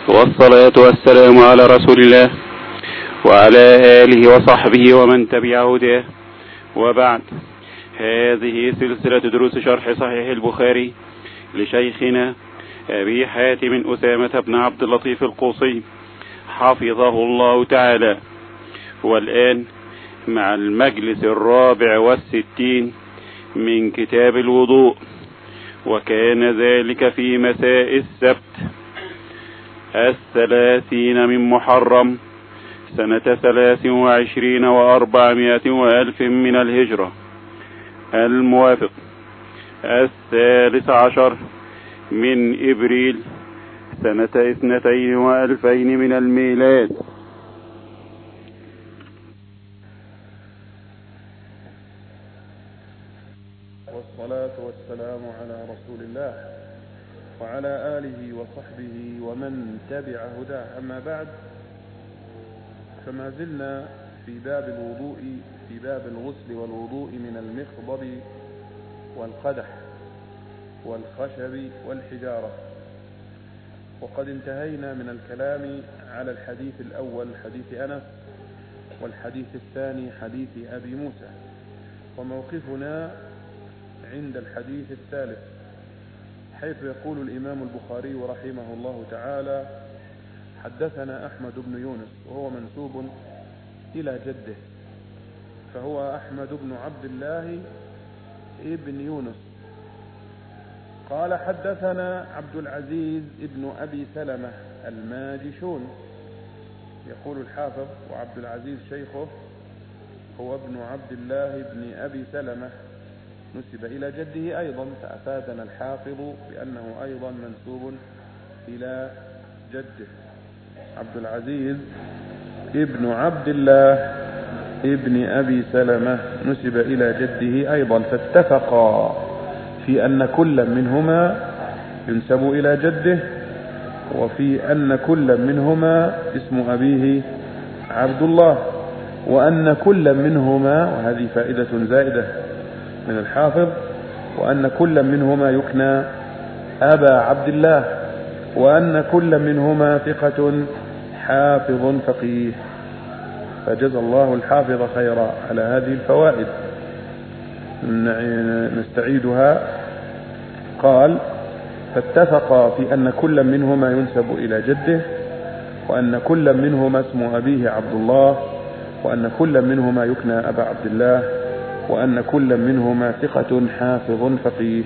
والصلاة والسلام على رسول الله وعلى آله وصحبه ومن تبع هداه، وبعد. هذه سلسلة دروس شرح صحيح البخاري لشيخنا أبي حاتم أسامة بن عبد اللطيف القوصي حفظه الله تعالى، والآن مع المجلس 64 من كتاب الوضوء، وكان ذلك في مساء السبت 30 من محرم سنة 23 و400 وألف من الهجرة، الموافق 13 من إبريل سنة 22 و2000 من الميلاد. والصلاة والسلام على رسول الله وعلى آله وصحبه ومن تبع هداه، أما بعد، فما زلنا في باب الوضوء، في باب الغسل والوضوء من المخضب والقدح والخشب والحجارة، وقد انتهينا من الكلام على الحديث الأول حديث أنس، والحديث الثاني حديث أبي موسى، وموقفنا عند الحديث الثالث، حيث يقول الإمام البخاري رحمه الله تعالى: حدثنا أحمد بن يونس، وهو منسوب إلى جده، فهو أحمد بن عبد الله ابن يونس. قال: حدثنا عبد العزيز ابن أبي سلمة الماجشون. يقول الحافظ: وعبد العزيز شيخه هو ابن عبد الله بن أبي سلمة، نسب إلى جده أيضا، فأفادنا الحافظ بأنه أيضا منسوب إلى جده. عبد العزيز ابن عبد الله ابن أبي سلمة نسب إلى جده أيضا، فاتفقا في أن كل منهما ينسب إلى جده، وفي أن كل منهما اسم أبيه عبد الله، وأن كل منهما، وهذه فائدة زائدة من الحافظ، وأن كل منهما يكنى أبا عبد الله، وأن كل منهما ثقة حافظ فقيه. فجزى الله الحافظ خيرا على هذه الفوائد، نستعيدها. قال: فاتفقا في أن كل منهما ينسب إلى جده، وأن كل منهما اسم أبيه عبد الله، وأن كل منهما يكنى أبا عبد الله، وأن كل منهما ثقة حافظ فقيه.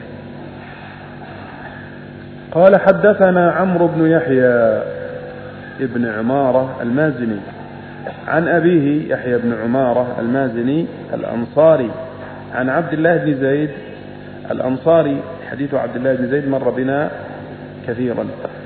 قال: حدثنا عمرو بن يحيى ابن عمارة المازني عن أبيه يحيى بن عمارة المازني الأنصاري عن عبد الله بن زيد الأنصاري. حديث عبد الله بن زيد مر بنا كثيرا.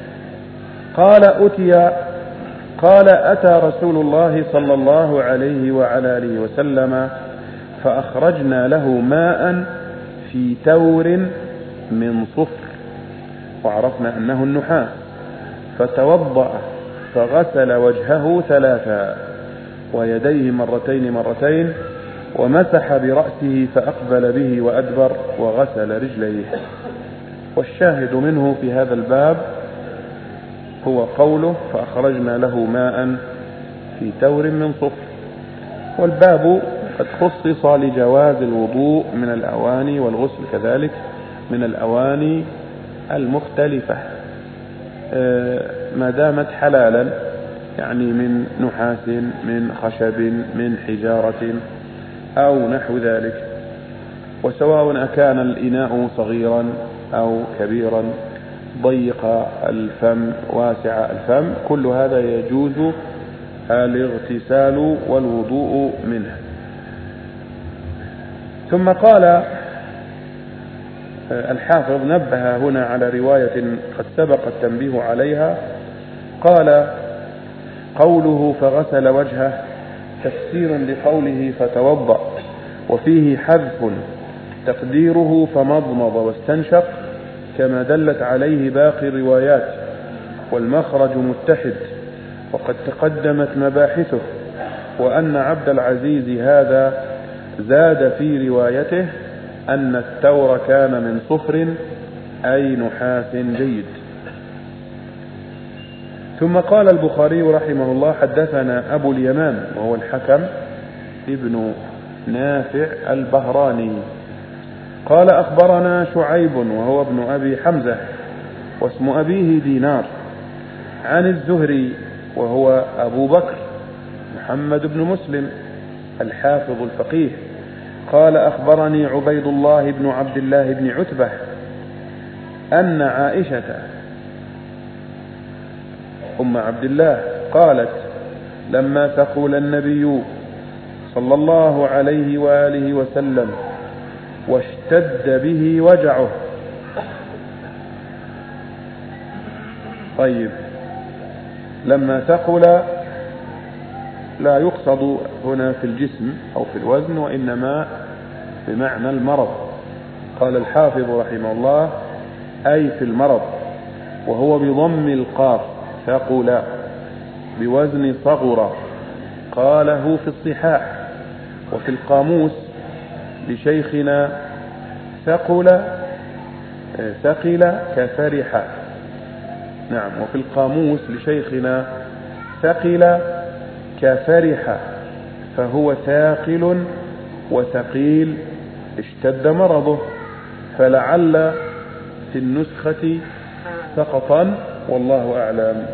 قال: أتى رسول الله صلى الله عليه وعلى آله وسلم فأخرجنا له ماء في تور من صفر، وعرفنا أنه النحاس، فتوضأ فغسل وجهه 3 ويديه مرتين، ومسح برأسه فأقبل به وأدبر، وغسل رجليه. والشاهد منه في هذا الباب هو قوله: فأخرجنا له ماء في تور من صفر. والباب قد خصص لجواز الوضوء من الأواني، والغسل كذلك من الأواني المختلفة ما دامت حلالا، يعني من نحاس، من خشب، من حجارة أو نحو ذلك، وسواء أكان الإناء صغيرا أو كبيرا، ضيق الفم، واسع الفم، كل هذا يجوز الاغتسال والوضوء منه. ثم قال الحافظ، نبه هنا على رواية قد سبق التنبيه عليها. قال: قوله فغسل وجهه تفسير لقوله فتوضأ، وفيه حذف تقديره فمضمض واستنشق، كما دلت عليه باقي الروايات، والمخرج متحد، وقد تقدمت مباحثه. وأن عبد العزيز هذا زاد في روايته أن التور كان من صفر أي نحاس جيد. ثم قال البخاري رحمه الله: حدثنا أبو اليمان وهو الحكم ابن نافع البهراني قال: أخبرنا شعيب وهو ابن أبي حمزة واسم أبيه دينار عن الزهري وهو أبو بكر محمد بن مسلم الحافظ الفقيه قال: أخبرني عبيد الله بن عبد الله بن عتبة أن عائشة أم عبد الله قالت: لما ثقل النبي صلى الله عليه وآله وسلم واشتد به وجعه. طيب، لما ثقل لا يقصد هنا في الجسم أو في الوزن، وإنما بمعنى المرض. قال الحافظ رحمه الله: أي في المرض، وهو بضم القاف، ثقل بوزن صغر. قاله في الصحاح وفي القاموس لشيخنا: ثقل كفرح. نعم، وفي القاموس لشيخنا: ثقل كفرح، فهو ثاقل وثقيل اشتد مرضه، فلعل في النسخة سقطا، والله أعلم.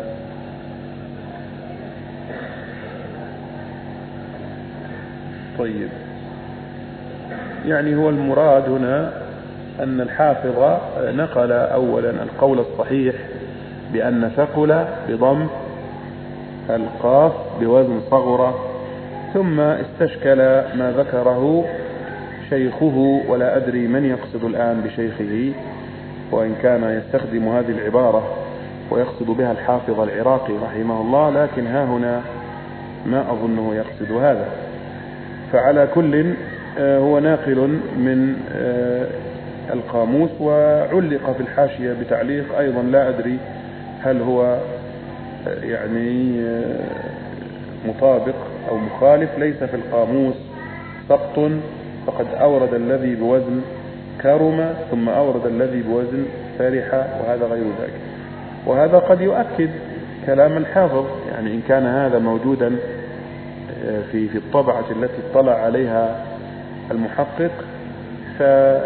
طيب، يعني هو المراد هنا أن الحافظ نقل أولا القول الصحيح بأن ثقل بضم القاف بوزن صغرة، ثم استشكل ما ذكره شيخه، ولا أدري من يقصد الآن بشيخه، وإن كان يستخدم هذه العبارة ويقصد بها الحافظ العراقي رحمه الله، لكن ها هنا ما أظنه يقصد هذا. فعلى كل هو ناقل من القاموس، وعلق في الحاشية بتعليق أيضا لا أدري هل هو يعني مطابق أو مخالف. ليس في القاموس سقط، فقد أورد الذي بوزن كرم ثم أورد الذي بوزن فرح، وهذا غير ذلك. وهذا قد يؤكد كلام الحافظ، يعني إن كان هذا موجودا في الطبعة التي اطلع عليها المحقق، فلا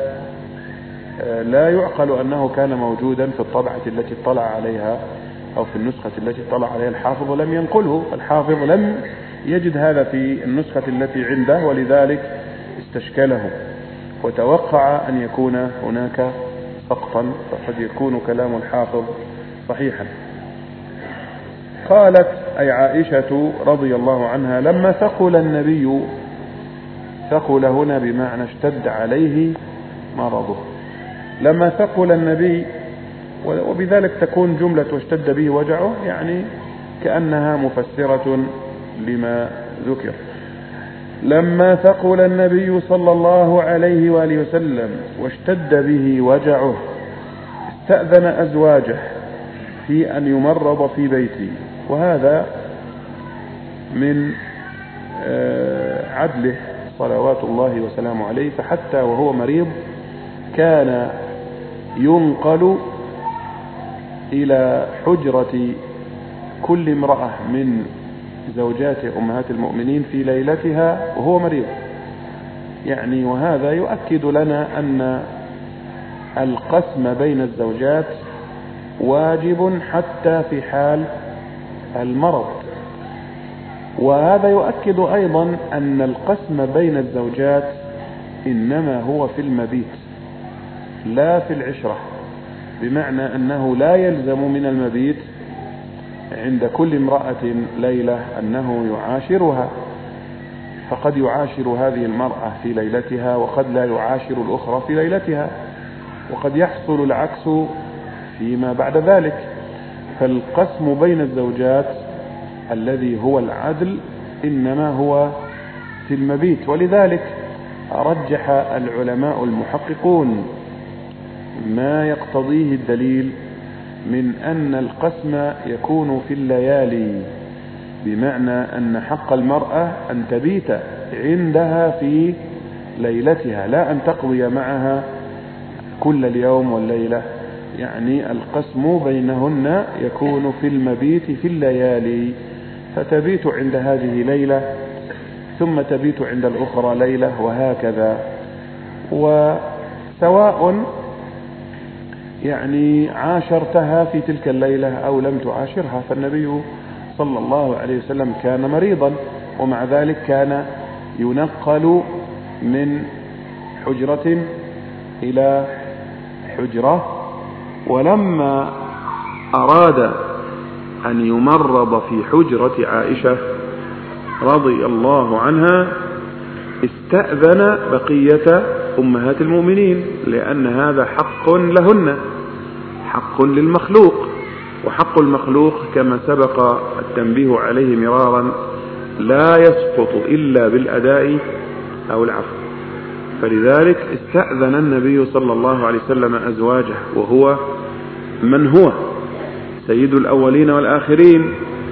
يعقل أنه كان موجودا في الطبعة التي اطلع عليها أو في النسخة التي اطلع عليها الحافظ ولم ينقله. الحافظ لم يجد هذا في النسخة التي عنده، ولذلك استشكله وتوقع أن يكون هناك سقطا، فقد يكون كلام الحافظ صحيحا. قالت أي عائشة رضي الله عنها: لما ثقل النبي، ثقل هنا بمعنى اشتد عليه مرضه، لما ثقل النبي، وبذلك تكون جملة واشتد به وجعه، يعني كأنها مفسرة لما ذكر. لما ثقل النبي صلى الله عليه وآله وسلم واشتد به وجعه استأذن أزواجه في أن يمرض في بيته، وهذا من عدله صلوات الله وسلامه عليه، فحتى وهو مريض كان ينقل إلى حجرة كل امرأة من زوجات أمهات المؤمنين في ليلتها وهو مريض، يعني وهذا يؤكد لنا أن القسم بين الزوجات واجب حتى في حال المرض. وهذا يؤكد أيضا أن القسم بين الزوجات إنما هو في المبيت لا في العشرة، بمعنى أنه لا يلزم من المبيت عند كل امرأة ليلة أنه يعاشرها، فقد يعاشر هذه المرأة في ليلتها وقد لا يعاشر الأخرى في ليلتها، وقد يحصل العكس فيما بعد ذلك. فالقسم بين الزوجات الذي هو العدل إنما هو في المبيت، ولذلك رجح العلماء المحققون ما يقتضيه الدليل من أن القسم يكون في الليالي، بمعنى أن حق المرأة أن تبيت عندها في ليلتها، لا أن تقضي معها كل اليوم والليلة يعني القسم بينهن يكون في المبيت في الليالي، فتبيت عند هذه ليلة ثم تبيت عند الأخرى ليلة وهكذا. وسواء يعني عاشرتها في تلك الليلة أو لم تعاشرها، فالنبي صلى الله عليه وسلم كان مريضا ومع ذلك كان ينقل من حجرة إلى حجرة. ولما أراد أن يمرض في حجرة عائشة رضي الله عنها استأذن بقية أمهات المؤمنين، لأن هذا حق لهن، حق للمخلوق، وحق المخلوق كما سبق التنبيه عليه مرارا لا يسقط إلا بالأداء أو العفو. فلذلك استأذن النبي صلى الله عليه وسلم أزواجه، وهو من هو سيد الأولين والآخرين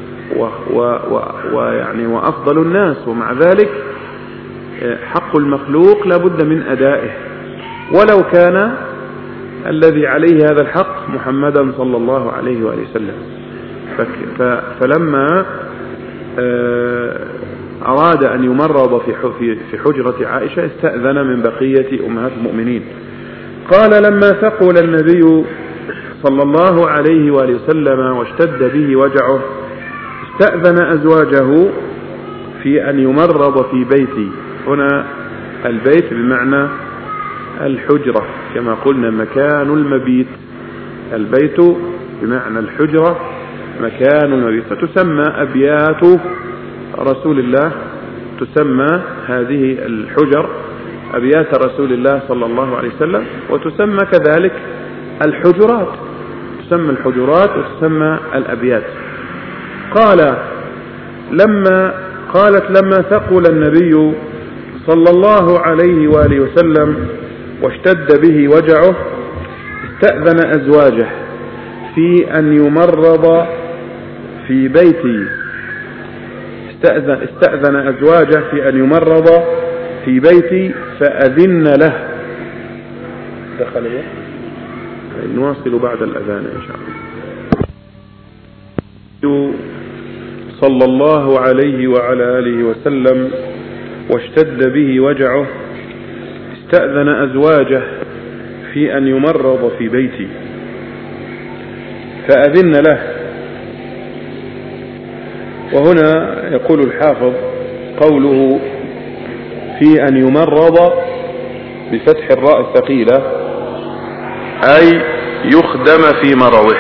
ويعني وأفضل الناس، ومع ذلك حق المخلوق لا بد من أدائه، ولو كان الذي عليه هذا الحق محمدا صلى الله عليه وآله وسلم. فلما أراد أن يمرض في حجرة عائشة استأذن من بقية أمهات المؤمنين. قال لما ثقل النبي صلى الله عليه وآله وسلم واشتد به وجعه استأذن أزواجه في أن يمرض في بيتي. هنا البيت بمعنى الحجرة كما قلنا مكان المبيت، البيت بمعنى الحجرة مكان المبيت، فتسمى أبيات رسول الله، تسمى هذه الحجر أبيات رسول الله صلى الله عليه وسلم، وتسمى كذلك الحجرات، تسمى الحجرات وتسمى الأبيات. قالت لما ثقل النبي صلى الله عليه وآله وسلم واشتد به وجعه استأذن أزواجه في أن يمرض في بيتي. استأذن أزواجه في أن يمرض في بيتي فأذن له. دخل نواصل بعد الأذان إن شاء الله. صلى الله عليه وعلى آله وسلم واشتد به وجعه استأذن أزواجه في أن يمرض في بيتي فأذن له. وهنا يقول الحافظ قوله في أن يمرض بفتح الراء الثقيلة أي يخدم في مرضه،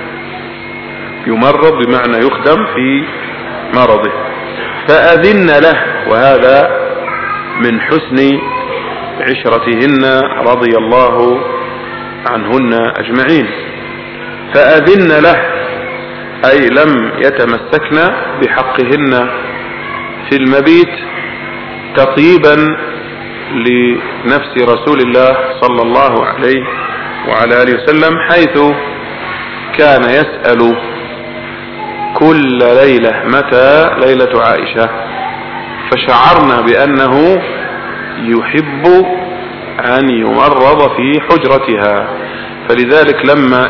يمرض بمعنى يخدم في مرضه. فأذن له، وهذا من حسن عشرتهن رضي الله عنهن أجمعين. فأذن له أي لم يتمسكن بحقهن في المبيت تطيبا لنفس رسول الله صلى الله عليه وعلى آله وسلم، حيث كان يسأل كل ليلة متى ليلة عائشة، فشعرنا بأنه يحب أن يمرض في حجرتها. فلذلك لما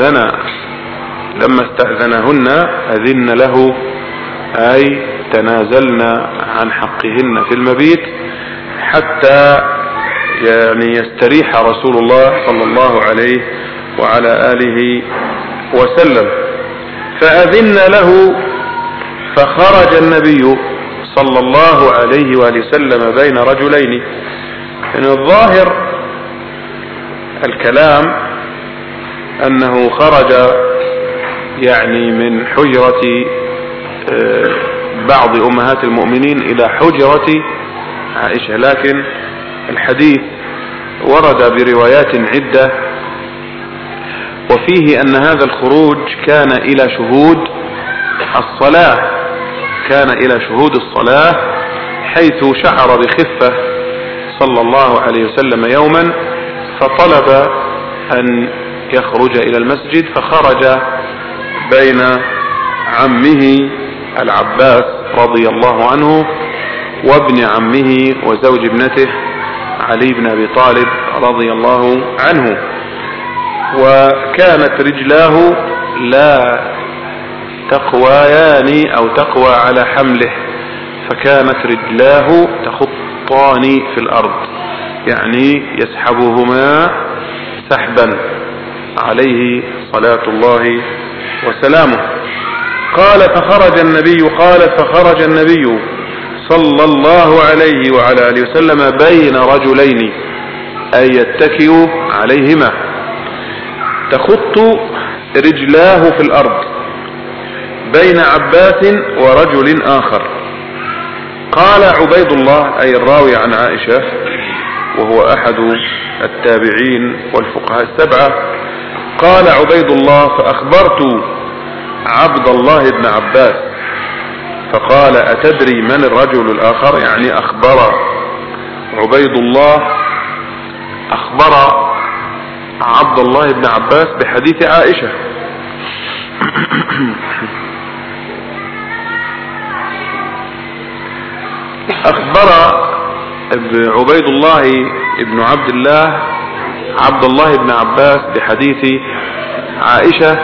استأذنهن أذن له أي تنازلنا عن حقهن في المبيت حتى يعني يستريح رسول الله صلى الله عليه وعلى آله وسلم. فأذن له فخرج النبي صلى الله عليه وآله وسلم بين رجلين. يعني الظاهر الكلام أنه خرج يعني من حجرة بعض أمهات المؤمنين إلى حجرة عائشة، لكن الحديث ورد بروايات عدة وفيه أن هذا الخروج كان إلى شهود الصلاة، كان إلى شهود الصلاة، حيث شعر بخفة صلى الله عليه وسلم يوما فطلب أن يخرج إلى المسجد، فخرج بين عمه العباس رضي الله عنه وابن عمه وزوج ابنته علي بن أبي طالب رضي الله عنه. وكانت رجلاه لا تقويان أو تقوى على حمله، فكانت رجلاه تخطان في الأرض، يعني يسحبهما سحبا عليه صلاة الله وسلامه. قالت فخرج النبي صلى الله عليه وعلى آله وسلم بين رجلين، أي يتكئ عليهما، تخط رجلاه في الأرض بين عباس ورجل آخر. قال عبيد الله، أي الراوي عن عائشة وهو أحد التابعين والفقهاء السبعة، قال عبيد الله: فأخبرت عبد الله بن عباس فقال: أتدري من الرجل الآخر؟ يعني أخبر عبيد الله عبد الله بن عباس بحديث عائشة. أخبر عبيد الله بن عبد الله بن عباس بحديث عائشة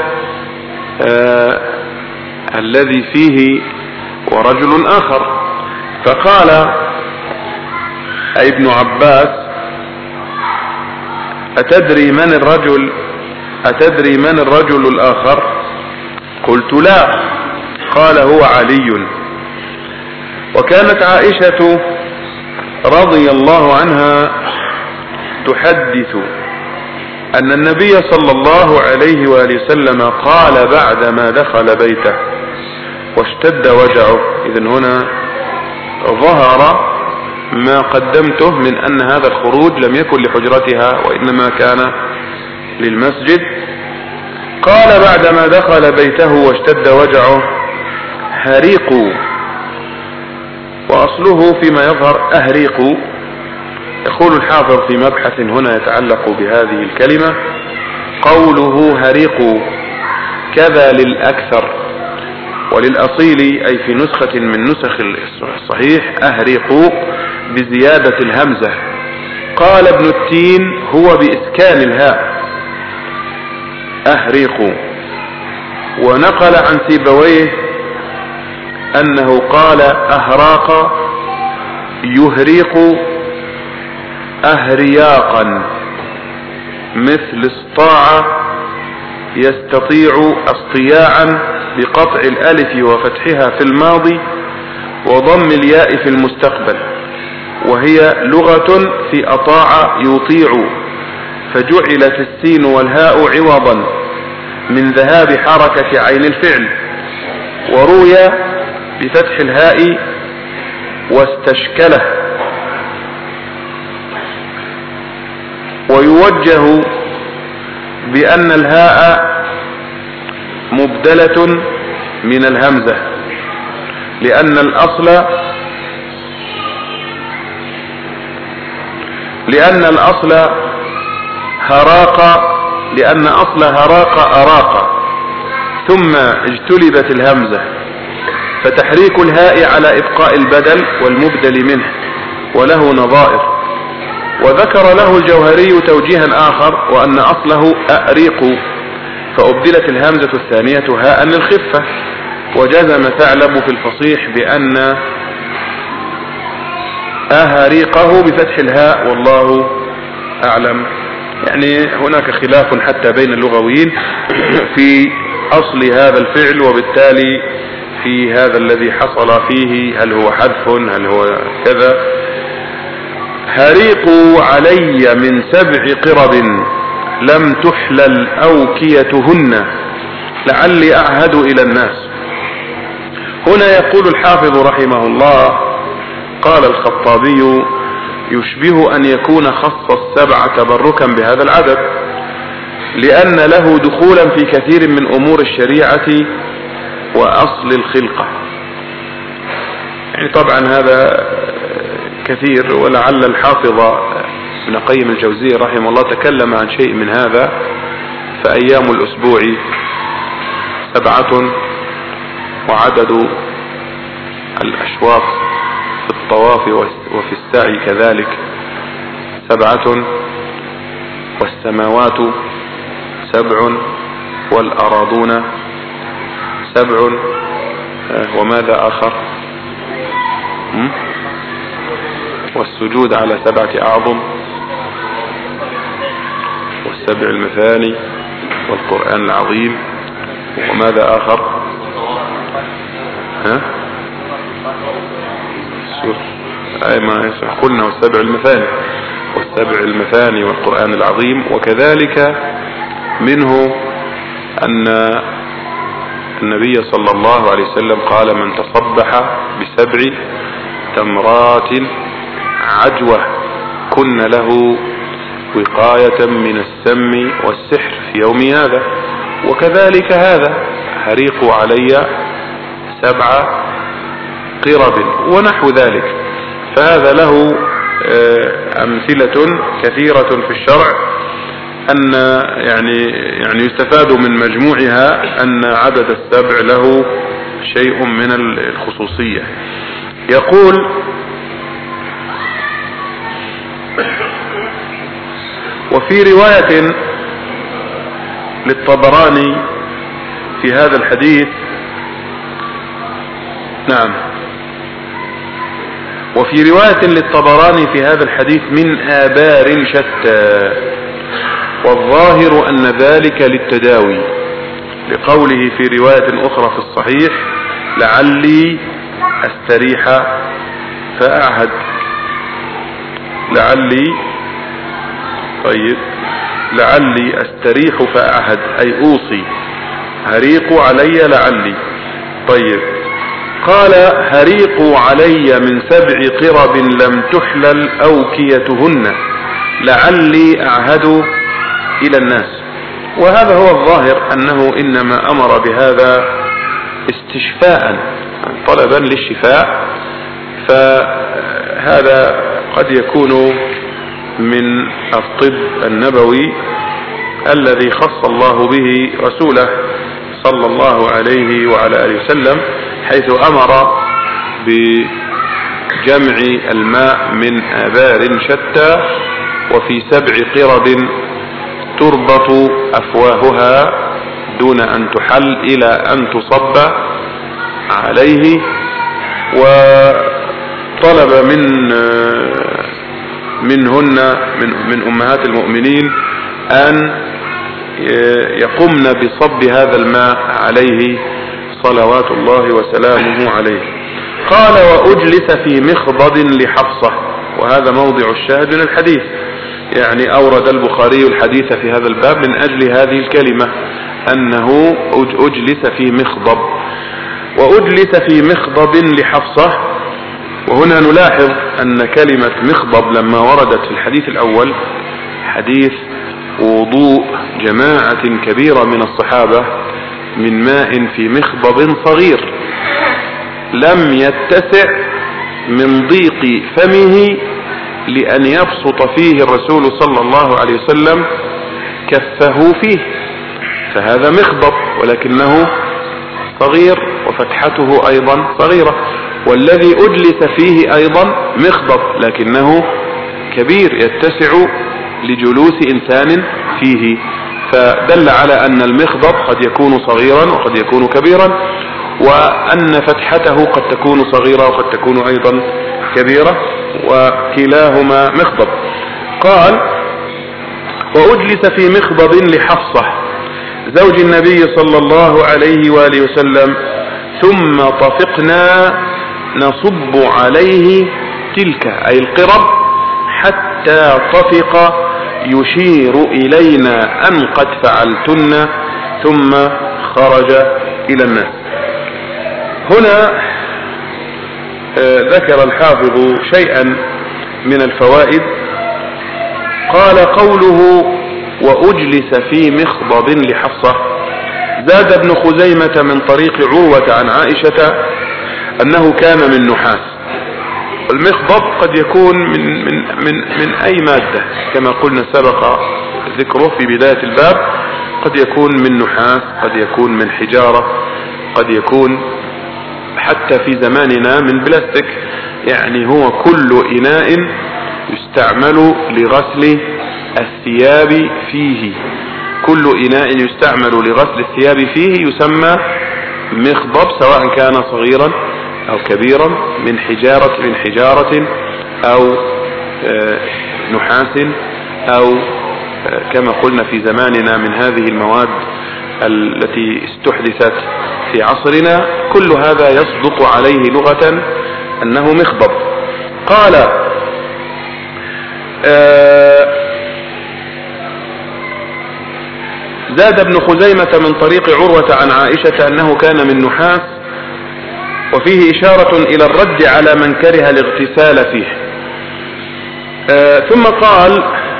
الذي فيه ورجل آخر، فقال ابن عباس: أتدري من الرجل الآخر؟ قلت: لا. قال: هو علي. وكانت عائشة رضي الله عنها تحدث أن النبي صلى الله عليه وآله وسلم قال بعدما دخل بيته واشتد وجعه. إذن هنا ظهر ما قدمته من أن هذا الخروج لم يكن لحجرتها وإنما كان للمسجد. قال بعدما دخل بيته واشتد وجعه: هريقوا، وأصله فيما يظهر أهريقوا. يقول الحافظ في مبحث هنا يتعلق بهذه الكلمة: قوله هريقوا كذا للأكثر، وللأصيل أي في نسخة من نسخ الصحيح أهريقوا بزيادة الهمزة. قال ابن التين: هو بإسكان الهاء أهريقوا. ونقل عن سيبويه أنه قال أهراق يهريق أهرياقا، مثل استطاع يستطيع اصطياعا بقطع الألف وفتحها في الماضي وضم الياء في المستقبل، وهي لغة في أطاع يطيع، فجعلت السين والهاء عوضا من ذهاب حركة عين الفعل، وروي بفتح الهاء واستشكله. ويوجه بأن الهاء مبدلة من الهمزة، لأن الأصل هراق، لأن أصل هراق أراق، ثم اجتلبت الهمزة، فتحريك الهاء على إبقاء البدل والمبدل منه، وله نظائر. وذكر له الجوهري توجيها آخر، وأن أصله أأريق، فأبدلت الهمزة الثانية هاء للخفة. وجزم ثعلب في الفصيح بأن أهريقه بفتح الهاء، والله أعلم. يعني هناك خلاف حتى بين اللغويين في أصل هذا الفعل، وبالتالي في هذا الذي حصل فيه هل هو حذف هل هو كذا. هريقوا علي من 7 قرب لم تحلل أوكيتهن لعلي أعهد إلى الناس. هنا يقول الحافظ رحمه الله: قال الخطابي: يشبه أن يكون خص 7 تبركا بهذا العدد، لأن له دخولا في كثير من أمور الشريعة وأصل الخلقة. يعني طبعا هذا كثير، ولعل الحافظ ابن قيم الجوزية رحمه الله تكلم عن شيء من هذا. فأيام الأسبوع 7، وعدد الأشواط في الطواف وفي السعي كذلك 7، والسماوات 7 والأراضون 7 وماذا آخر؟ والسجود على 7 أعظم وال7 المثاني والقرآن العظيم وماذا آخر؟ ما قلنا وال7 المثاني والقرآن العظيم. وكذلك منه أن النبي صلى الله عليه وسلم قال: من تصبح ب7 تمرات عجوة كن له وقاية من السم والسحر في يوم هذا. وكذلك هذا: هريقوا علي 7 قرب ونحو ذلك. فهذا له أمثلة كثيرة في الشرع، أن يعني يستفاد من مجموعها أن عدد 7 له شيء من الخصوصية. يقول: وفي رواية للطبراني في هذا الحديث، نعم، وفي رواية للطبراني في هذا الحديث من آبار شتى، والظاهر أن ذلك للتداوي، لقوله في رواية أخرى في الصحيح: لعلي أستريح فأعهد. لعلي أستريح فأعهد أي أوصي. هريقوا علي لعلي. طيب، قال: هريقوا علي من 7 قرب لم تحلل أوكيتهن لعلي أعهد إلى الناس. وهذا هو الظاهر، أنه إنما أمر بهذا استشفاء، طلبا للشفاء. فهذا قد يكون من الطب النبوي الذي خص الله به رسوله صلى الله عليه وعلى آله وسلم، حيث أمر بجمع الماء من آبار شتى، وفي 7 قرب تربط أفواهها دون أن تحل إلى أن تصب عليه. وطلب منهن من أمهات المؤمنين أن يقمن بصب هذا الماء عليه صلوات الله وسلامه عليه. قال: وأجلس في مخضد لحفصة. وهذا موضع الشاهد من الحديث، يعني أورد البخاري الحديث في هذا الباب من أجل هذه الكلمة، أنه أجلس في مخضب. وأجلس في مخضب لحفصة. وهنا نلاحظ أن كلمة مخضب لما وردت في الحديث الأول، حديث وضوء جماعة كبيرة من الصحابة من ماء في مخضب صغير لم يتسع من ضيق فمه لأن يبسط فيه الرسول صلى الله عليه وسلم كفه فيه، فهذا مخضب ولكنه صغير وفتحته أيضا صغيرة. والذي أجلس فيه أيضا مخضب لكنه كبير يتسع لجلوس إنسان فيه، فدل على أن المخضب قد يكون صغيرا وقد يكون كبيرا، وأن فتحته قد تكون صغيرة وقد تكون أيضا كبيرة، وكلاهما مخضب. قال: وأجلس في مخضب لحفصة زوج النبي صلى الله عليه وآله وسلم، ثم طفقنا نصب عليه تلك أي القرب حتى طفق يشير إلينا أن قد فعلتن، ثم خرج إلى الناس. هنا ذكر الحافظ شيئا من الفوائد. قال: قوله وأجلس في مخضب لحفصة، زاد ابن خزيمة من طريق عروة عن عائشة أنه كان من نحاس. المخضب قد يكون من أي مادة كما قلنا سبق ذكره في بداية الباب، قد يكون من نحاس، قد يكون من حجارة، قد يكون حتى في زماننا من بلاستيك، يعني هو كل إناء يستعمل لغسل الثياب فيه، كل إناء يستعمل لغسل الثياب فيه يسمى مخضب، سواء كان صغيرا أو كبيرا، من حجارة أو نحاس، أو كما قلنا في زماننا من هذه المواد التي استحدثت في عصرنا. كل هذا يصدق عليه لغة أنه مخضب. قال زاد ابن خزيمة من طريق عروة عن عائشة أنه كان من نحاس، وفيه إشارة إلى الرد على من كره الاغتسال فيه. ثم قال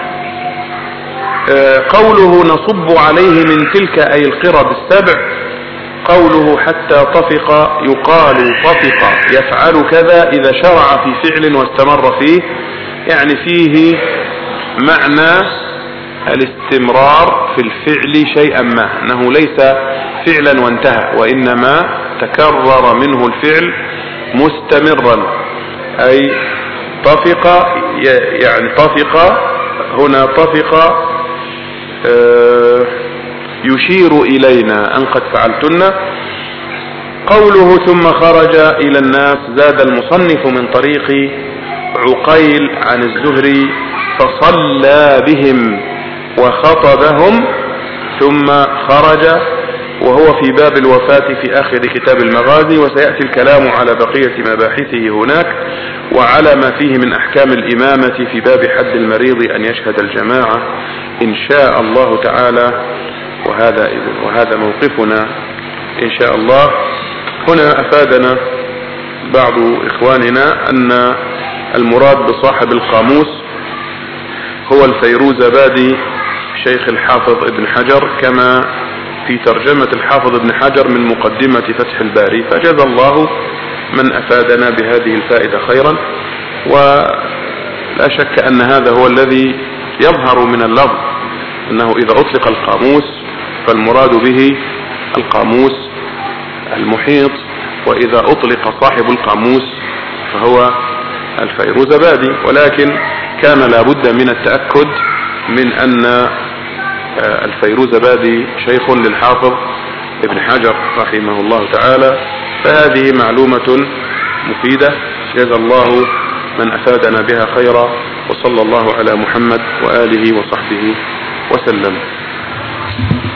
قوله نصب عليه من تلك أي القرب السبع، قوله حتى طفق يقال طفق يفعل كذا إذا شرع في فعل واستمر فيه، يعني فيه معنى الاستمرار في الفعل شيئا ما، أنه ليس فعلا وانتهى، وإنما تكرر منه الفعل مستمرا. أي طفق، يعني طفق هنا طفق يشير إلينا أن قد فعلتن. قوله ثم خرج إلى الناس، زاد المصنف من طريق عقيل عن الزهري فصلى بهم وخطبهم ثم خرج، وهو في باب الوفاة في آخر كتاب المغازي، وسيأتي الكلام على بقية مباحثه هناك وعلى ما فيه من أحكام الإمامة في باب حد المريض أن يشهد الجماعة إن شاء الله تعالى. وهذا موقفنا إن شاء الله. هنا أفادنا بعض إخواننا أن المراد بصاحب القاموس هو الفيروزبادي شيخ الحافظ ابن حجر، كما في ترجمة الحافظ ابن حجر من مقدمة فتح الباري، فجزى الله من أفادنا بهذه الفائدة خيرا. ولا شك أن هذا هو الذي يظهر من اللفظ، أنه إذا أطلق القاموس فالمراد به القاموس المحيط، وإذا أطلق صاحب القاموس فهو الفيروزبادي. ولكن كان لابد من التأكد من أن الفيروزبادي شيخ للحافظ ابن حجر رحمه الله تعالى، فهذه معلومة مفيدة. جزا الله من أفادنا بها خيرا، وصلى الله على محمد وآله وصحبه وسلم.